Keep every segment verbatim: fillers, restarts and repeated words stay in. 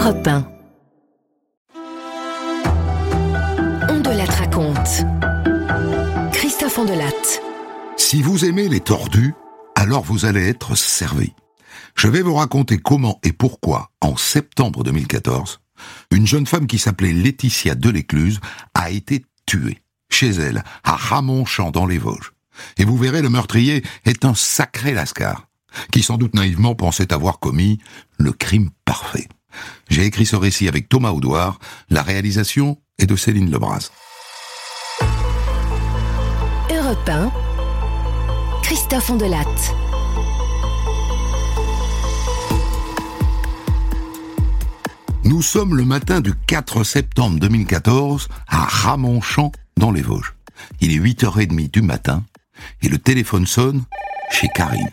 Europe un. On de la raconte. Christophe Ondelatte. Si vous aimez les tordus, alors vous allez être servi. Je vais vous raconter comment et pourquoi, en septembre deux mille quatorze, une jeune femme qui s'appelait Laetitia Delécluse a été tuée, chez elle, à Ramonchamp dans les Vosges. Et vous verrez, le meurtrier est un sacré lascar, qui sans doute naïvement pensait avoir commis le crime parfait. J'ai écrit ce récit avec Thomas Audouard, la réalisation est de Céline Lebras. Europe un, Christophe Ondelatte. Nous sommes le matin du quatre septembre deux mille quatorze à Ramonchamp dans les Vosges. Il est huit heures trente du matin et le téléphone sonne chez Karine.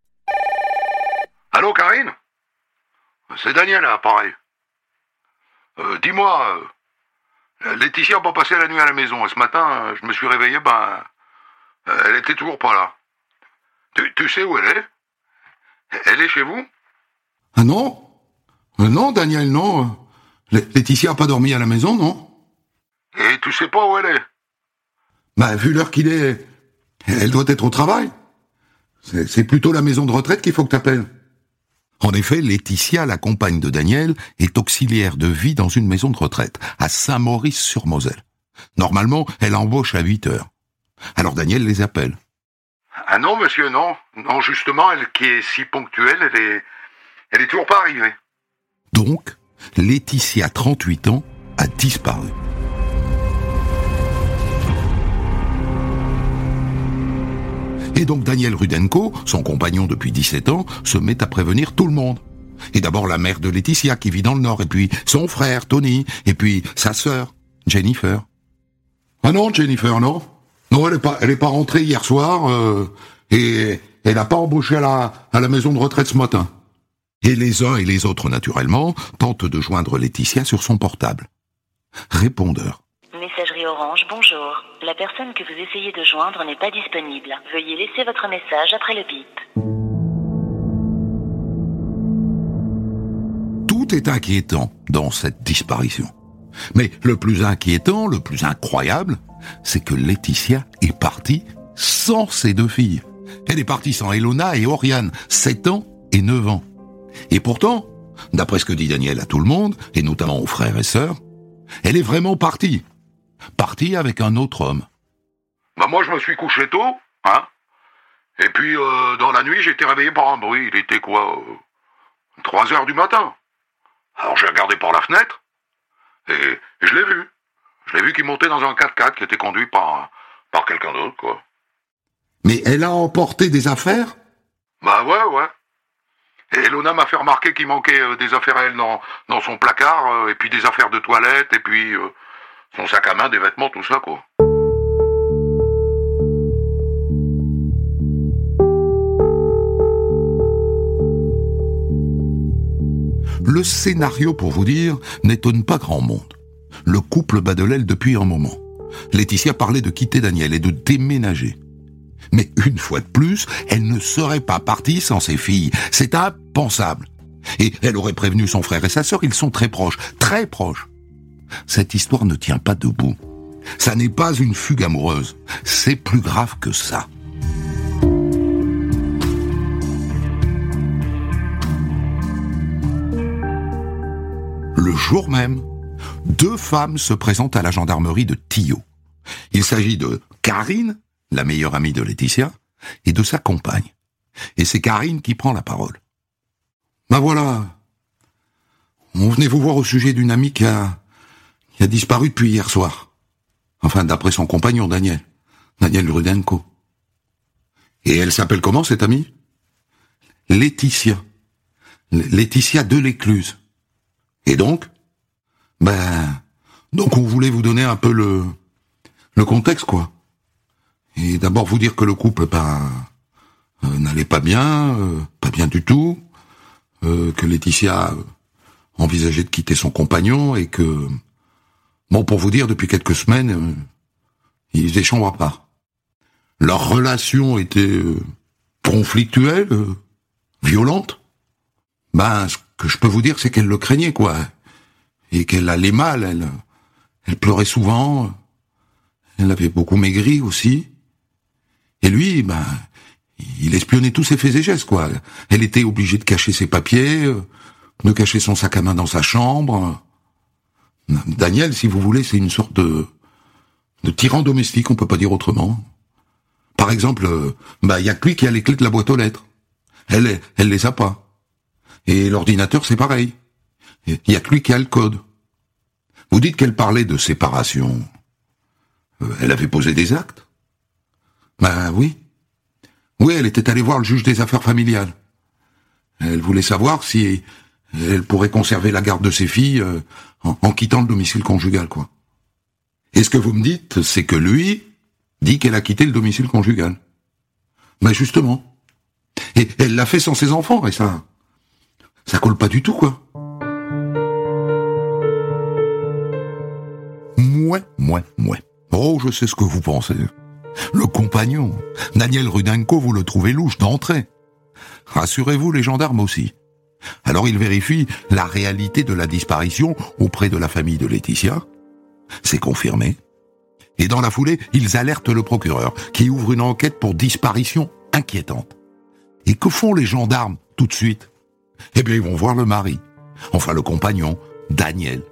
Allô, Karine ? C'est Daniel, à l'appareil. Euh, dis-moi, euh, Laetitia n'a pas passé la nuit à la maison, et ce matin, euh, je me suis réveillé, ben, euh, elle était toujours pas là. Tu, tu sais où elle est ? Elle est chez vous ? Ah non ? euh, Non, Daniel, non. L- Laetitia n'a pas dormi à la maison, non ? Et tu sais pas où elle est ? Bah, vu l'heure qu'il est, elle doit être au travail. C'est, c'est plutôt la maison de retraite qu'il faut que t'appelles. En effet, Laetitia, la compagne de Daniel, est auxiliaire de vie dans une maison de retraite, à Saint-Maurice-sur-Moselle. Normalement, elle embauche à huit heures. Alors Daniel les appelle. Ah non, monsieur, non. Non, justement, elle qui est si ponctuelle, elle est, elle est toujours pas arrivée. Donc, Laetitia, trente-huit ans, a disparu. Et donc Daniel Rudenko, son compagnon depuis dix-sept ans, se met à prévenir tout le monde. Et d'abord la mère de Laetitia qui vit dans le Nord, et puis son frère Tony, et puis sa sœur Jennifer. Ah non, Jennifer, non. Non, elle est pas, elle est pas rentrée hier soir, euh, et elle n'a pas embauché à la, à la maison de retraite ce matin. Et les uns et les autres, naturellement, tentent de joindre Laetitia sur son portable. Répondeur. Messagerie Orange, bonjour. La personne que vous essayez de joindre n'est pas disponible. Veuillez laisser votre message après le bip. Tout est inquiétant dans cette disparition. Mais le plus inquiétant, le plus incroyable, c'est que Laetitia est partie sans ses deux filles. Elle est partie sans Elona et Oriane, sept ans et neuf ans. Et pourtant, d'après ce que dit Daniel à tout le monde, et notamment aux frères et sœurs, elle est vraiment partie. Partie avec un autre homme. Bah moi, je me suis couché tôt, hein. Et puis, euh, dans la nuit, j'ai été réveillé par un bruit. Il était quoi euh, trois heures du matin. Alors j'ai regardé par la fenêtre, et, et je l'ai vu. Je l'ai vu qu'il montait dans un quatre-quatre qui était conduit par, par quelqu'un d'autre, quoi. Mais elle a emporté des affaires ? Bah ouais, ouais. Et Elona m'a fait remarquer qu'il manquait euh, des affaires à elle dans, dans son placard, euh, et puis des affaires de toilette, et puis euh, son sac à main, des vêtements, tout ça, quoi. Le scénario, pour vous dire, n'étonne pas grand monde. Le couple bat de l'aile depuis un moment. Laetitia parlait de quitter Daniel et de déménager. Mais une fois de plus, elle ne serait pas partie sans ses filles. C'est impensable. Et elle aurait prévenu son frère et sa sœur, ils sont très proches, très proches. Cette histoire ne tient pas debout. Ça n'est pas une fugue amoureuse. C'est plus grave que ça. Le jour même, deux femmes se présentent à la gendarmerie de Tillot. Il s'agit de Karine, la meilleure amie de Laetitia, et de sa compagne. Et c'est Karine qui prend la parole. Ben voilà, on venait vous voir au sujet d'une amie qui a, qui a disparu depuis hier soir. Enfin, d'après son compagnon, Daniel. Daniel Rudenko. Et elle s'appelle comment, cette amie ? Laetitia. L- Laetitia Delécluse. Et donc ? Ben, donc on voulait vous donner un peu le, le contexte, quoi. Et d'abord vous dire que le couple, ben, euh, n'allait pas bien, euh, pas bien du tout, euh, que Laetitia envisageait de quitter son compagnon et que, bon, pour vous dire, depuis quelques semaines, euh, ils faisaient chambre à part. Leur relation était euh, conflictuelle, euh, violente. Ben, ce que je peux vous dire, c'est qu'elle le craignait, quoi. et qu'elle allait mal, elle, elle pleurait souvent, elle avait beaucoup maigri aussi. Et lui, ben, il espionnait tous ses faits et gestes, quoi. Elle était obligée de cacher ses papiers, de cacher son sac à main dans sa chambre. Daniel, si vous voulez, c'est une sorte de, de tyran domestique, on peut pas dire autrement. Par exemple, bah, il y a que lui qui a les clés de la boîte aux lettres. Elle, elle les a pas. Et l'ordinateur, c'est pareil. Il y a que lui qui a le code. Vous dites qu'elle parlait de séparation. Elle avait posé des actes. Ben oui. Oui, elle était allée voir le juge des affaires familiales. Elle voulait savoir si elle pourrait conserver la garde de ses filles euh, en, en quittant le domicile conjugal, quoi. Et ce que vous me dites, c'est que lui dit qu'elle a quitté le domicile conjugal. Ben justement. Et elle l'a fait sans ses enfants, et ça... ça colle pas du tout, quoi. Mouais, mouais, mouais. Oh, je sais ce que vous pensez. Le compagnon, Daniel Rudenko, vous le trouvez louche d'entrée. Rassurez-vous, les gendarmes aussi. Alors ils vérifient la réalité de la disparition auprès de la famille de Laetitia. C'est confirmé. Et dans la foulée, ils alertent le procureur, qui ouvre une enquête pour disparition inquiétante. Et que font les gendarmes tout de suite? Eh bien, ils vont voir le mari, enfin le compagnon, Daniel.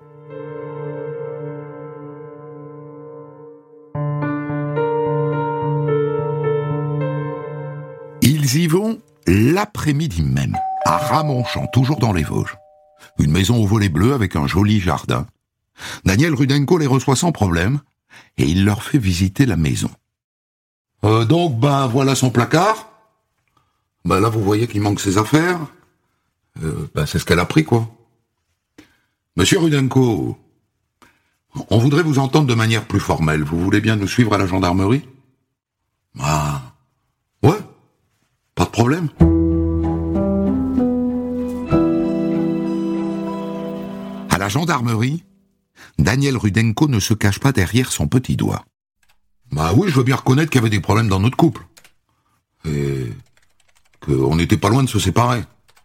Ils y vont l'après-midi même, à Ramonchamp, toujours dans les Vosges. Une maison au volet bleu avec un joli jardin. Daniel Rudenko les reçoit sans problème et il leur fait visiter la maison. Euh, donc, ben voilà son placard. Ben là, vous voyez qu'il manque ses affaires. Euh, ben c'est ce qu'elle a pris, quoi. Monsieur Rudenko, on voudrait vous entendre de manière plus formelle. Vous voulez bien nous suivre à la gendarmerie? Ah, ouais, pas de problème. À la gendarmerie, Daniel Rudenko ne se cache pas derrière son petit doigt. Bah oui, je veux bien reconnaître qu'il y avait des problèmes dans notre couple. Et qu'on n'était pas loin de se séparer.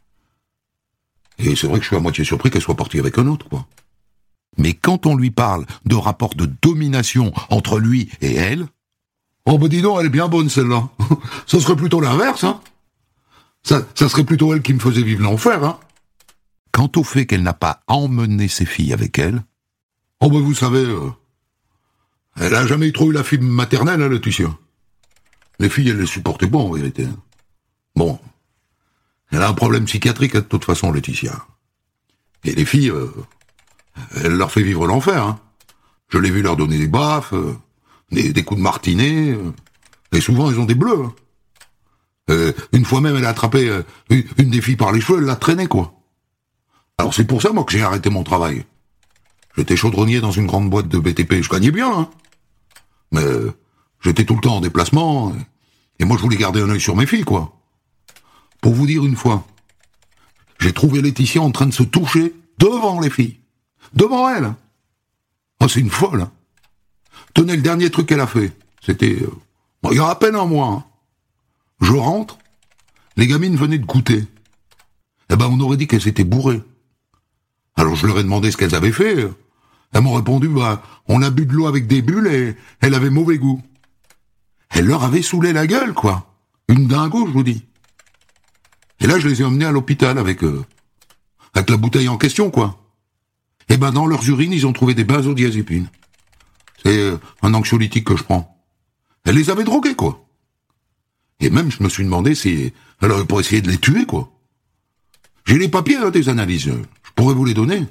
Et c'est vrai que je suis à moitié surpris qu'elle soit partie avec un autre, quoi. Mais quand on lui parle de rapport de domination entre lui et elle... Oh bah dis donc, elle est bien bonne celle-là. Ça serait plutôt l'inverse, hein. Ça, ça serait plutôt elle qui me faisait vivre l'enfer, hein. Quant au fait qu'elle n'a pas emmené ses filles avec elle... Oh bah vous savez... Euh, elle a jamais trop eu la fibre maternelle, hein, Laetitia. Les filles, elle les supportait pas, en vérité. Bon... Elle a un problème psychiatrique, de toute façon, Laetitia. Et les filles, euh, elle leur fait vivre l'enfer, hein. Je l'ai vu leur donner des baffes, euh, des, des coups de martinet, euh, et souvent, ils ont des bleus. Hein. Euh, une fois même, elle a attrapé euh, une, une des filles par les cheveux, elle l'a traînée, quoi. Alors c'est pour ça, moi, que j'ai arrêté mon travail. J'étais chaudronnier dans une grande boîte de B T P, je gagnais bien, hein. Mais euh, j'étais tout le temps en déplacement, et, et moi, je voulais garder un œil sur mes filles, quoi. Pour vous dire une fois, j'ai trouvé Laetitia en train de se toucher devant les filles. Devant elle. Oh, c'est une folle. Hein. Tenez, le dernier truc qu'elle a fait, c'était... Euh, bon, il y a à peine un mois. Hein. Je rentre, les gamines venaient de goûter. Eh ben, on aurait dit qu'elles s'étaient bourrées. Alors je leur ai demandé ce qu'elles avaient fait. Elles m'ont répondu, bah, on a bu de l'eau avec des bulles et elle avait mauvais goût. Elle leur avait saoulé la gueule, quoi. Une dingo, je vous dis. Et là, je les ai emmenés à l'hôpital avec euh, avec la bouteille en question, quoi. Et ben, dans leurs urines, ils ont trouvé des benzodiazépines. C'est euh, un anxiolytique que je prends. Elle les avait drogués, quoi. Et même, je me suis demandé si elle aurait pas essayé de les tuer, quoi. J'ai les papiers, hein, des analyses. Je pourrais vous les donner.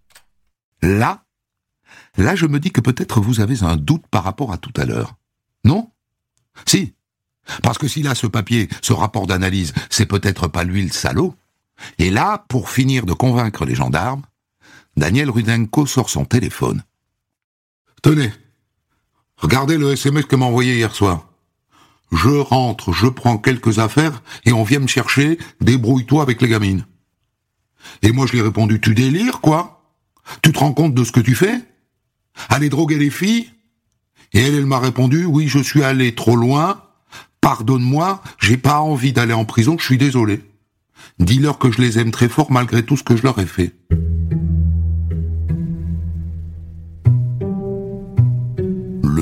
Là, là, je me dis que peut-être vous avez un doute par rapport à tout à l'heure. Non? Si. Parce que s'il a ce papier, ce rapport d'analyse, c'est peut-être pas lui le salaud. Et là, pour finir de convaincre les gendarmes, Daniel Rudenko sort son téléphone. Tenez, regardez le S M S que m'a envoyé hier soir. Je rentre, je prends quelques affaires et on vient me chercher, débrouille-toi avec les gamines. Et moi je lui ai répondu, tu délires, quoi? Tu te rends compte de ce que tu fais? Aller droguer les filles? Et elle, elle m'a répondu, oui, je suis allé trop loin, pardonne-moi, j'ai pas envie d'aller en prison, je suis désolé. Dis-leur que je les aime très fort malgré tout ce que je leur ai fait.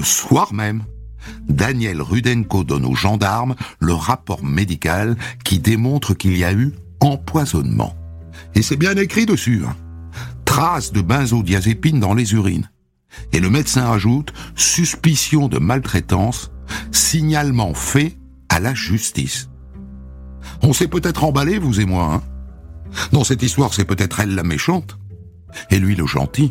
soir même, Daniel Rudenko donne aux gendarmes le rapport médical qui démontre qu'il y a eu empoisonnement. Et c'est bien écrit dessus, hein. Traces de benzodiazépine dans les urines. Et le médecin ajoute suspicion de maltraitance, signalement fait à la justice. On s'est peut-être emballé, vous et moi, hein. Dans cette histoire, c'est peut-être elle la méchante, et lui le gentil.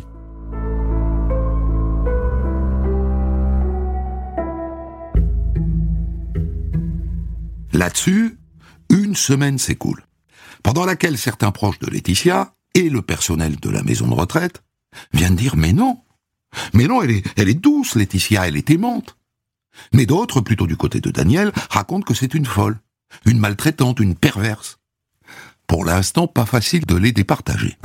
Là-dessus, une semaine s'écoule, pendant laquelle certains proches de Laetitia et le personnel de la maison de retraite viennent dire « Mais non, mais non, elle est, elle est douce, Laetitia, elle est aimante ». Mais d'autres, plutôt du côté de Daniel, racontent que c'est une folle, une maltraitante, une perverse. Pour l'instant, pas facile de les départager.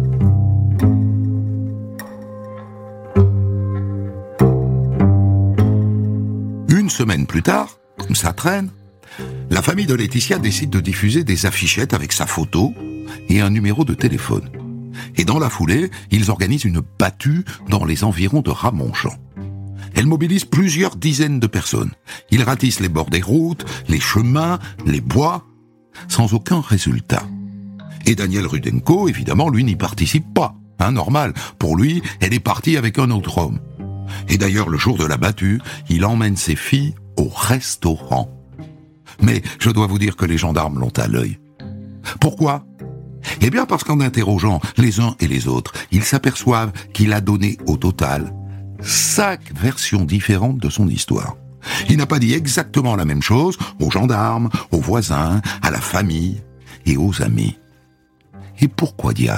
Une semaine plus tard, ça traîne, la famille de Laetitia décide de diffuser des affichettes avec sa photo et un numéro de téléphone. Et dans la foulée, ils organisent une battue dans les environs de Ramonchamp. Elle mobilise plusieurs dizaines de personnes. Ils ratissent les bords des routes, les chemins, les bois, sans aucun résultat. Et Daniel Rudenko, évidemment, lui n'y participe pas. Hein, normal. Pour lui, elle est partie avec un autre homme. Et d'ailleurs, le jour de la battue, il emmène ses filles au restaurant. Mais je dois vous dire que les gendarmes l'ont à l'œil. Pourquoi ? Eh bien parce qu'en interrogeant les uns et les autres, ils s'aperçoivent qu'il a donné au total cinq versions différentes de son histoire. Il n'a pas dit exactement la même chose aux gendarmes, aux voisins, à la famille et aux amis. Et pourquoi diable ?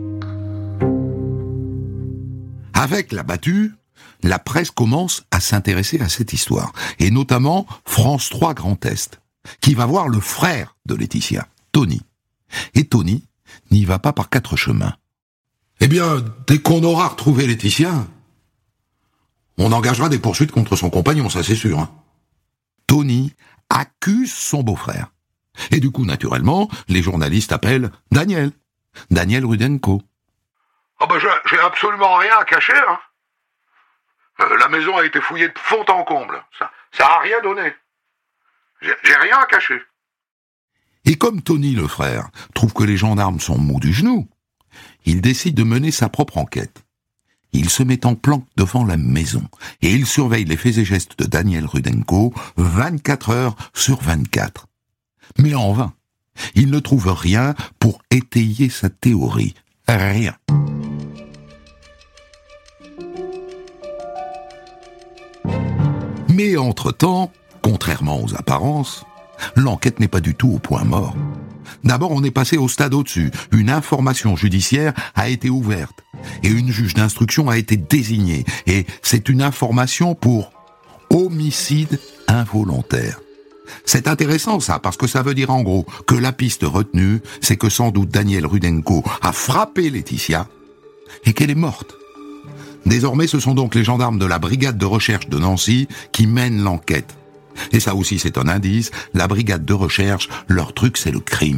Avec la battue, la presse commence à s'intéresser à cette histoire, et notamment France trois Grand Est, qui va voir le frère de Laetitia, Tony. Et Tony n'y va pas par quatre chemins. Eh bien, dès qu'on aura retrouvé Laetitia, on engagera des poursuites contre son compagnon, ça c'est sûr. Hein. Tony accuse son beau-frère. Et du coup, naturellement, les journalistes appellent Daniel, Daniel Rudenko. Ah ben, j'ai, j'ai absolument rien à cacher, hein. Euh, la maison a été fouillée de fond en comble. Ça, ça a rien donné. J'ai, j'ai rien à cacher. Et comme Tony, le frère, trouve que les gendarmes sont mous du genou, il décide de mener sa propre enquête. Il se met en planque devant la maison et il surveille les faits et gestes de Daniel Rudenko vingt-quatre heures sur vingt-quatre. Mais en vain, il ne trouve rien pour étayer sa théorie. Rien. Mais entre-temps, contrairement aux apparences, l'enquête n'est pas du tout au point mort. D'abord, on est passé au stade au-dessus. Une information judiciaire a été ouverte et une juge d'instruction a été désignée. Et c'est une information pour homicide involontaire. C'est intéressant ça, parce que ça veut dire en gros que la piste retenue, c'est que sans doute Daniel Rudenko a frappé Laetitia et qu'elle est morte. Désormais, ce sont donc les gendarmes de la brigade de recherche de Nancy qui mènent l'enquête. Et ça aussi, c'est un indice, la brigade de recherche, leur truc, c'est le crime.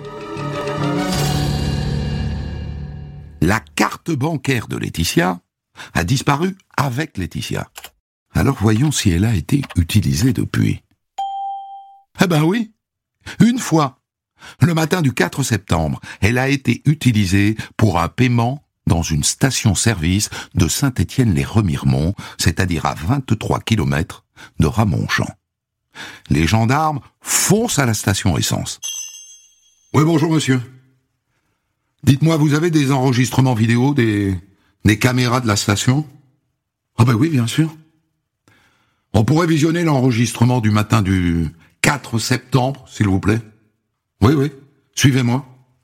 La carte bancaire de Laetitia a disparu avec Laetitia. Alors voyons si elle a été utilisée depuis. Eh ben oui, une fois. Le matin du quatre septembre, elle a été utilisée pour un paiement dans une station-service de Saint-Étienne-les-Remiremont, c'est-à-dire à vingt-trois kilomètres de Ramonchamp. Les gendarmes foncent à la station essence. Oui, bonjour monsieur. Dites-moi, vous avez des enregistrements vidéo des, des caméras de la station ? Ah ben oui, bien sûr. On pourrait visionner l'enregistrement du matin du quatre septembre, s'il vous plaît. Oui, oui, suivez-moi.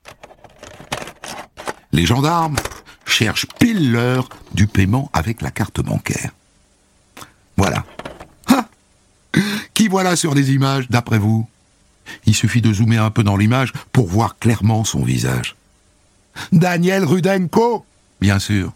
Les gendarmes cherchent pile l'heure du paiement avec la carte bancaire. Voilà. Ah ! Qui voilà sur les images, d'après vous ? Il suffit de zoomer un peu dans l'image pour voir clairement son visage. Daniel Rudenko, bien sûr.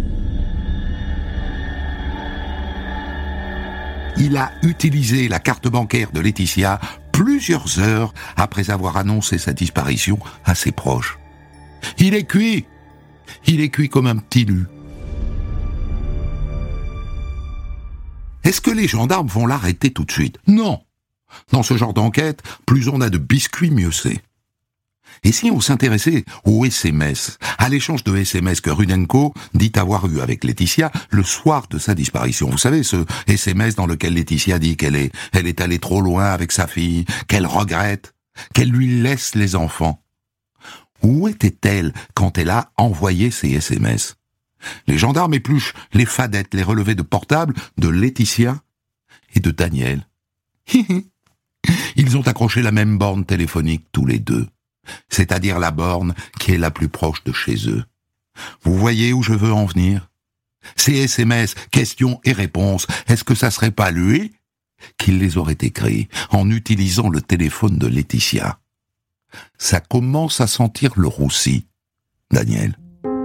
Il a utilisé la carte bancaire de Laetitia plusieurs heures après avoir annoncé sa disparition à ses proches. Il est cuit. Il est cuit comme un petit lu. Est-ce que les gendarmes vont l'arrêter tout de suite? Non. Dans ce genre d'enquête, plus on a de biscuits, mieux c'est. Et si on s'intéressait aux S M S, à l'échange de S M S que Rudenko dit avoir eu avec Laetitia le soir de sa disparition? Vous savez, ce S M S dans lequel Laetitia dit qu'elle est, elle est allée trop loin avec sa fille, qu'elle regrette, qu'elle lui laisse les enfants. Où était-elle quand elle a envoyé ces S M S? Les gendarmes épluchent les fadettes, les relevés de portable de Laetitia et de Daniel. Ils ont accroché la même borne téléphonique tous les deux, c'est-à-dire la borne qui est la plus proche de chez eux. Vous voyez où je veux en venir? Ces S M S, questions et réponses, est-ce que ça serait pas lui qui les aurait écrits en utilisant le téléphone de Laetitia? Ça commence à sentir le roussi, Daniel.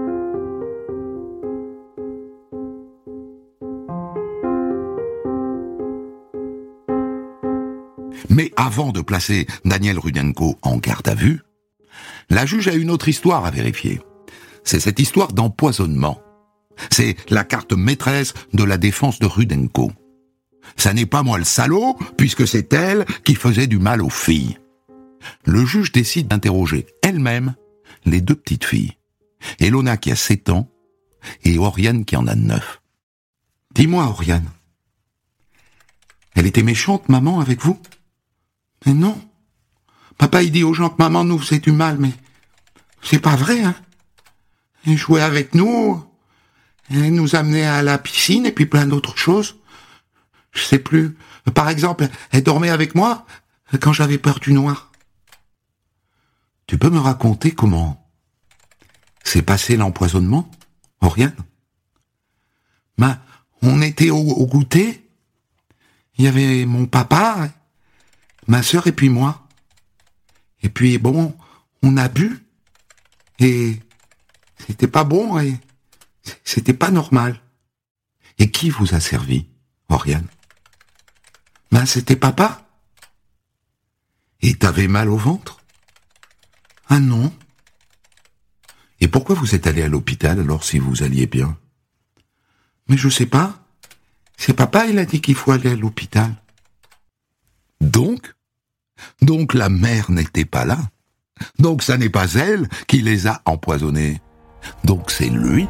Mais avant de placer Daniel Rudenko en garde à vue, la juge a une autre histoire à vérifier. C'est cette histoire d'empoisonnement. C'est la carte maîtresse de la défense de Rudenko. Ça n'est pas moi le salaud, puisque c'est elle qui faisait du mal aux filles. Le juge décide d'interroger elle-même les deux petites filles. Elona qui a sept ans et Oriane qui en a neuf. Dis-moi, Oriane, elle était méchante, maman, avec vous? Mais non. Papa, il dit aux gens que maman nous faisait du mal, mais c'est pas vrai, hein. Elle jouait avec nous, elle nous amenait à la piscine et puis plein d'autres choses. Je sais plus. Par exemple, elle dormait avec moi quand j'avais peur du noir. Tu peux me raconter comment s'est passé l'empoisonnement, Oriane? Ben, on était au, au goûter. Il y avait mon papa, ma sœur et puis moi. Et puis bon, on a bu et c'était pas bon et c'était pas normal. Et qui vous a servi, Oriane? Ben c'était papa. Et t'avais mal au ventre? Ah non. Et pourquoi vous êtes allé à l'hôpital alors si vous alliez bien? Mais je sais pas. C'est papa, il a dit qu'il faut aller à l'hôpital. Donc, donc la mère n'était pas là. Donc ça n'est pas elle qui les a empoisonnés. Donc c'est lui.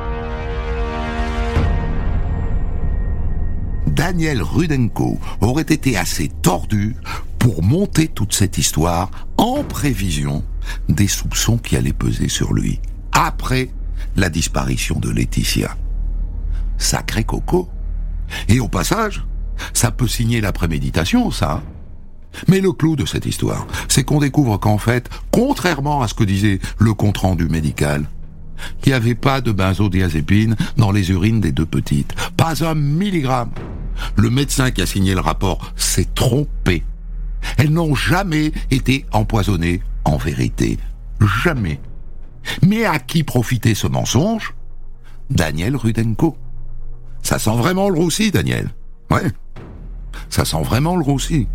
Daniel Rudenko aurait été assez tordu pour monter toute cette histoire en prévision des soupçons qui allaient peser sur lui après la disparition de Laetitia. Sacré coco. Et au passage, ça peut signer la préméditation, ça. Mais le clou de cette histoire, c'est qu'on découvre qu'en fait, contrairement à ce que disait le compte-rendu médical, il n'y avait pas de benzodiazépine dans les urines des deux petites. Pas un milligramme. Le médecin qui a signé le rapport s'est trompé. Elles n'ont jamais été empoisonnées, en vérité. Jamais. Mais à qui profitait ce mensonge? Daniel Rudenko. Ça sent vraiment le roussi, Daniel. Ouais. Ça sent vraiment le roussi.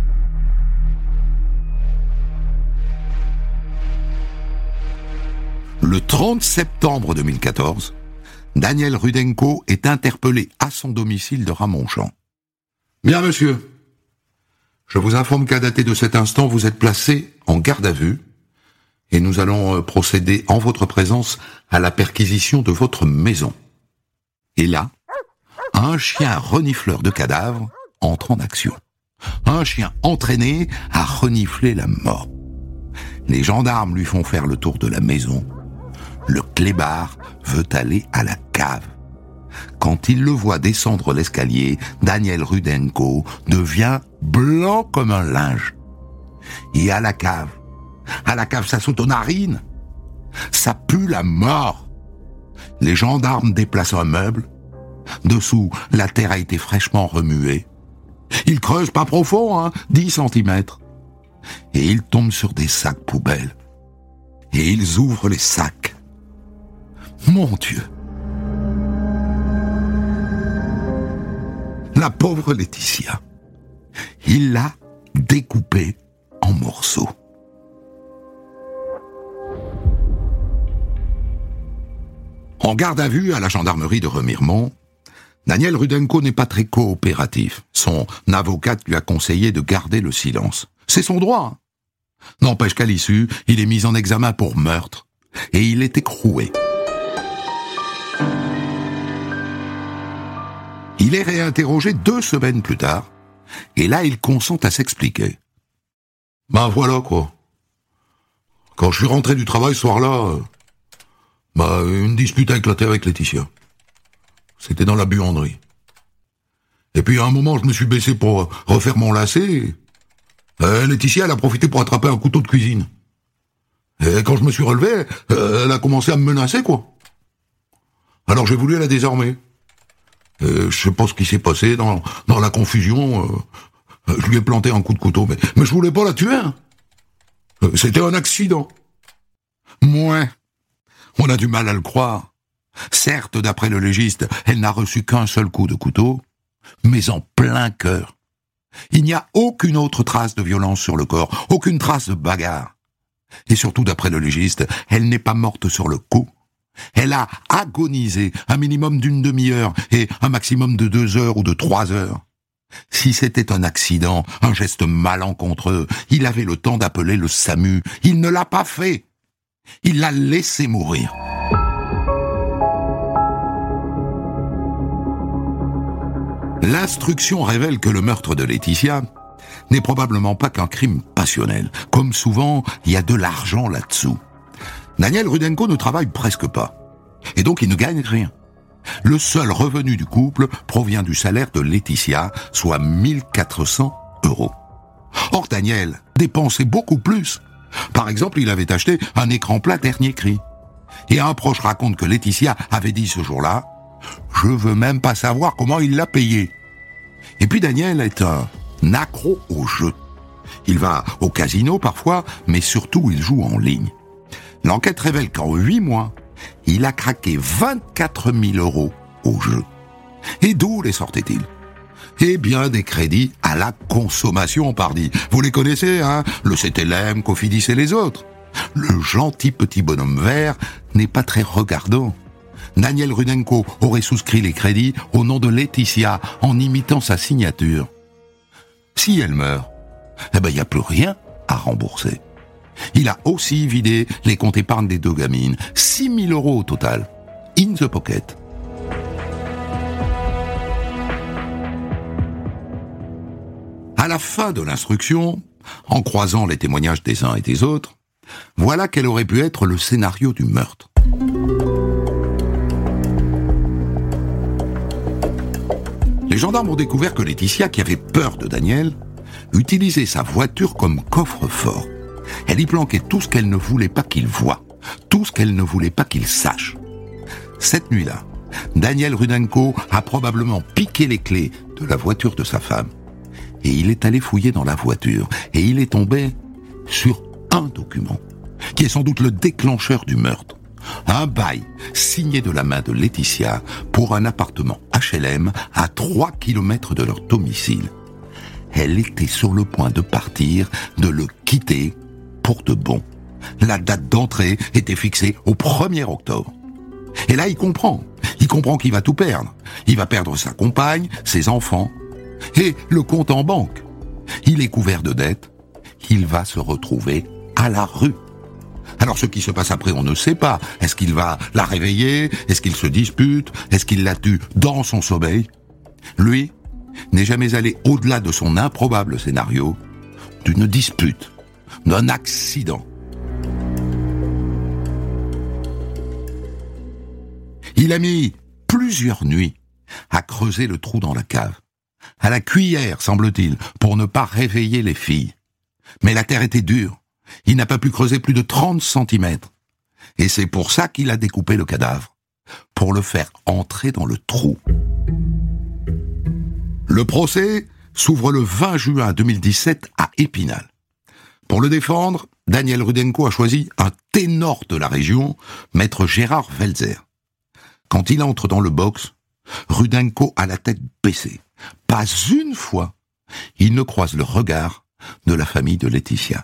Le trente septembre deux mille quatorze, Daniel Rudenko est interpellé à son domicile de Ramonchamp. Bien, monsieur. Je vous informe qu'à dater de cet instant, vous êtes placé en garde à vue et nous allons procéder en votre présence à la perquisition de votre maison. Et là, un chien renifleur de cadavres entre en action. Un chien entraîné à renifler la mort. Les gendarmes lui font faire le tour de la maison. Le clébard veut aller à la cave. Quand il le voit descendre l'escalier, Daniel Rudenko devient blanc comme un linge. Et à la cave, à la cave, ça saute aux narines. Ça pue la mort. Les gendarmes déplacent un meuble. Dessous, la terre a été fraîchement remuée. Ils creusent pas profond, hein, dix centimètres. Et ils tombent sur des sacs poubelles. Et ils ouvrent les sacs. Mon Dieu! La pauvre Laetitia. Il l'a découpée en morceaux. En garde à vue à la gendarmerie de Remiremont, Daniel Rudenko n'est pas très coopératif. Son avocate lui a conseillé de garder le silence. C'est son droit. N'empêche qu'à l'issue, il est mis en examen pour meurtre et il est écroué. Il est réinterrogé deux semaines plus tard et là, il consent à s'expliquer. Ben voilà quoi. Quand je suis rentré du travail ce soir-là, euh, bah, une dispute a éclaté avec Laetitia. C'était dans la buanderie. Et puis à un moment, je me suis baissé pour refaire mon lacet. Euh, Laetitia, elle a profité pour attraper un couteau de cuisine. Et quand je me suis relevé, euh, elle a commencé à me menacer, quoi. Alors j'ai voulu la désarmer. Et je sais pas ce qui s'est passé dans, dans la confusion. Euh, je lui ai planté un coup de couteau, mais, mais je voulais pas la tuer. Hein. Euh, c'était un accident. Moins. On a du mal à le croire. Certes, d'après le légiste, elle n'a reçu qu'un seul coup de couteau, mais en plein cœur. Il n'y a aucune autre trace de violence sur le corps, aucune trace de bagarre. Et surtout, d'après le légiste, elle n'est pas morte sur le coup. Elle a agonisé un minimum d'une demi-heure et un maximum de deux heures ou de trois heures. Si c'était un accident, un geste malencontreux, il avait le temps d'appeler le SAMU. Il ne l'a pas fait. Il l'a laissé mourir. L'instruction révèle que le meurtre de Laetitia n'est probablement pas qu'un crime passionnel. Comme souvent, il y a de l'argent là-dessous. Daniel Rudenko ne travaille presque pas. Et donc il ne gagne rien. Le seul revenu du couple provient du salaire de Laetitia, soit mille quatre cents euros. Or Daniel dépensait beaucoup plus. Par exemple, il avait acheté un écran plat dernier cri. Et un proche raconte que Laetitia avait dit ce jour-là « Je veux même pas savoir comment il l'a payé ». Et puis Daniel est un accro au jeu. Il va au casino parfois, mais surtout il joue en ligne. L'enquête révèle qu'en huit mois, il a craqué vingt-quatre mille euros au jeu. Et d'où les sortait-il ? Eh bien, des crédits à la consommation, pardi. Vous les connaissez, hein ? Le C T L M, Cofidis et les autres. Le gentil petit bonhomme vert n'est pas très regardant. Daniel Rudenko aurait souscrit les crédits au nom de Laetitia en imitant sa signature. Si elle meurt, eh ben, il n'y a plus rien à rembourser. Il a aussi vidé les comptes épargne des deux gamines. six mille euros au total. In the pocket. À la fin de l'instruction, en croisant les témoignages des uns et des autres, voilà quel aurait pu être le scénario du meurtre. Les gendarmes ont découvert que Laetitia, qui avait peur de Daniel, utilisait sa voiture comme coffre-fort. Elle y planquait tout ce qu'elle ne voulait pas qu'il voie, tout ce qu'elle ne voulait pas qu'il sache. Cette nuit-là, Daniel Rudenko a probablement piqué les clés de la voiture de sa femme. Et il est allé fouiller dans la voiture, et il est tombé sur un document, qui est sans doute le déclencheur du meurtre. Un bail signé de la main de Laetitia pour un appartement H L M à trois kilomètres de leur domicile. Elle était sur le point de partir, de le quitter pour de bon. La date d'entrée était fixée au premier octobre. Et là, il comprend. Il comprend qu'il va tout perdre. Il va perdre sa compagne, ses enfants et le compte en banque. Il est couvert de dettes. Il va se retrouver à la rue. Alors ce qui se passe après, on ne sait pas. Est-ce qu'il va la réveiller ? Est-ce qu'il se dispute ? Est-ce qu'il la tue dans son sommeil ? Lui n'est jamais allé au-delà de son improbable scénario d'une dispute, d'un accident. Il a mis plusieurs nuits à creuser le trou dans la cave, à la cuillère, semble-t-il, pour ne pas réveiller les filles. Mais la terre était dure. Il n'a pas pu creuser plus de trente centimètres. Et c'est pour ça qu'il a découpé le cadavre, pour le faire entrer dans le trou. Le procès s'ouvre le vingt juin deux mille dix-sept à Épinal. Pour le défendre, Daniel Rudenko a choisi un ténor de la région, maître Gérard Welzer. Quand il entre dans le box, Rudenko a la tête baissée. Pas une fois, il ne croise le regard de la famille de Laetitia.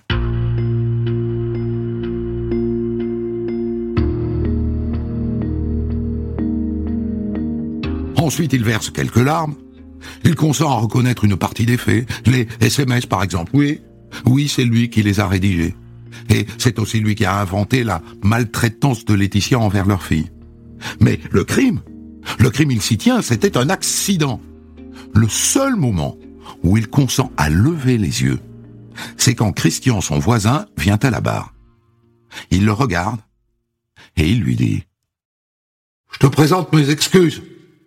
Ensuite, il verse quelques larmes. Il consent à reconnaître une partie des faits, les S M S par exemple. Oui, oui, c'est lui qui les a rédigés. Et c'est aussi lui qui a inventé la maltraitance de Laetitia envers leur fille. Mais le crime, le crime il s'y tient, c'était un accident. Le seul moment où il consent à lever les yeux, c'est quand Christian, son voisin, vient à la barre. Il le regarde et il lui dit « Je te présente mes excuses, Christian. »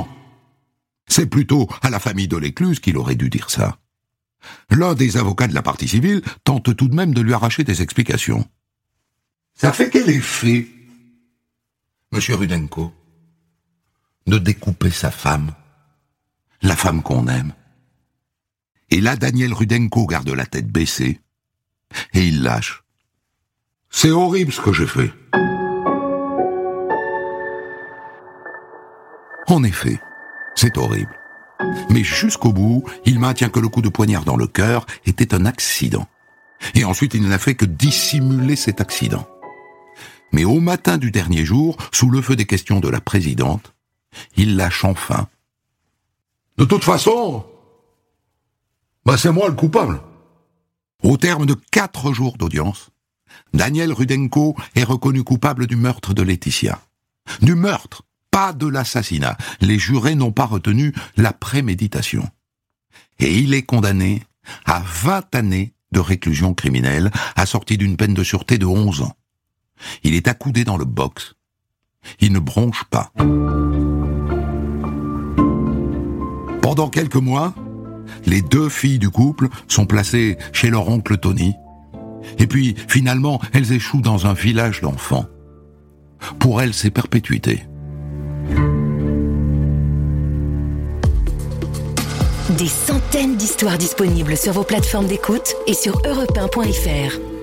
C'est plutôt à la famille de l'écluse qu'il aurait dû dire ça. L'un des avocats de la partie civile tente tout de même de lui arracher des explications. « Ça fait quel effet, Monsieur Rudenko, de découper sa femme, la femme qu'on aime ?» Et là, Daniel Rudenko garde la tête baissée et il lâche. « C'est horrible ce que j'ai fait. » En effet, c'est horrible. Mais jusqu'au bout, il maintient que le coup de poignard dans le cœur était un accident. Et ensuite, il n'a fait que dissimuler cet accident. Mais au matin du dernier jour, sous le feu des questions de la présidente, il lâche enfin. « De toute façon, bah c'est moi le coupable. » Au terme de quatre jours d'audience, Daniel Rudenko est reconnu coupable du meurtre de Laetitia. Du meurtre, pas de l'assassinat. Les jurés n'ont pas retenu la préméditation. Et il est condamné à vingt années de réclusion criminelle, assortie d'une peine de sûreté de onze ans. Il est accoudé dans le box. Il ne bronche pas. Pendant quelques mois, les deux filles du couple sont placées chez leur oncle Tony. Et puis, finalement, elles échouent dans un village d'enfants. Pour elles, c'est perpétuité. Des centaines d'histoires disponibles sur vos plateformes d'écoute et sur europe un point f r.